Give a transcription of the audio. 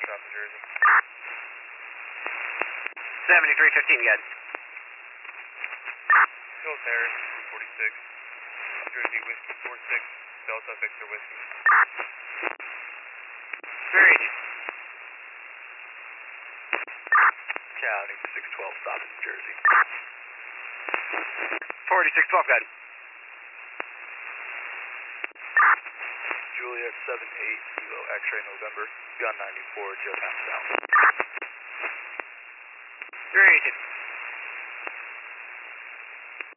South New Jersey. 7315, good. Hills Harris, 246. Jersey Whiskey 46, Delta Victor Whiskey. Very easy. County 612, stop in New Jersey. 4612, good. Juliet 78, Kilo X-ray November, gun 94, just south. Very easy.